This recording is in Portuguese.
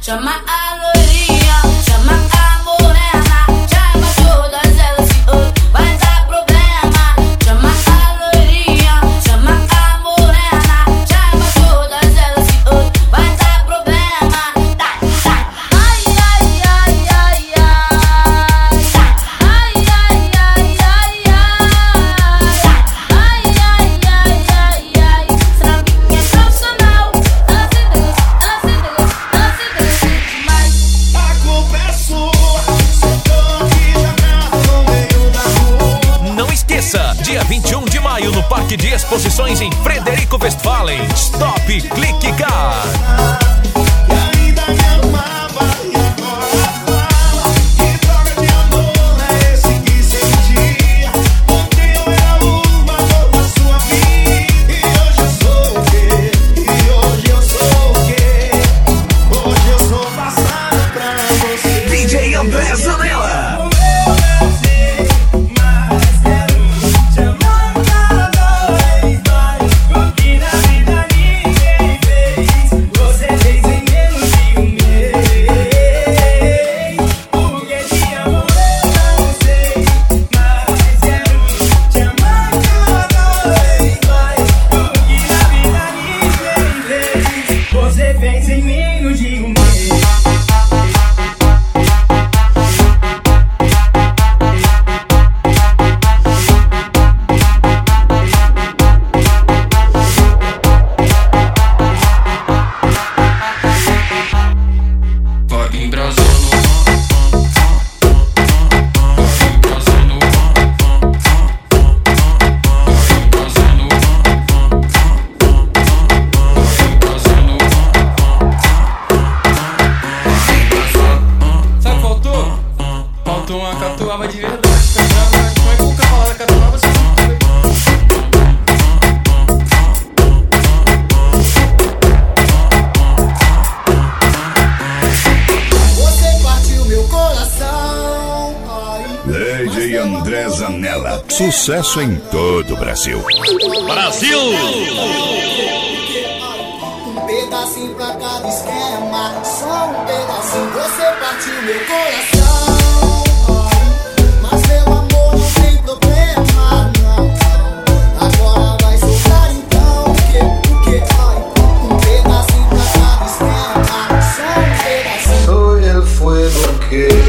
Chama a loirinha, chama a morena, chama todas elas que hoje vai dar problema. Chama a loirinha, chama a morena, chama todas elas que hoje vai dar problema. Ai, ai, ai, ai, ai. Ai, ai, ai, ai, ai. Ai, ai, ai, ai, ai. Será que é profissional? Ela se demais. A culpa é sua, só tô aqui jogando no meio da rua. Não esqueça, dia 21 de maio no Parque de Exposições em Frederico Westphalen. Stop Clique Car. E ainda me amava e agora fala. Que droga de amor é esse que sentia? Ontem eu era uma dor na sua vida. E hoje eu sou o quê? E hoje eu sou o quê? Hoje eu sou passado pra você. DJ André Zanella. Você fez em menos de um mês. Vai embrasando, vai embrasando, sabe o que faltou? Faltou uma catuaba de verdade. Como é que o cara fala da catuaba assim? Você partiu meu coração. Ai, DJ André Zanella. Sucesso em todo o Brasil. Brasil! um pedacinho pra cada esquema. Só um pedacinho. Você partiu meu coração. Ai, mas meu amor não tem problema, não. Agora vai soltar então. O que? Ai, um pedacinho pra cada esquema. Só um pedacinho. Soy el fuego que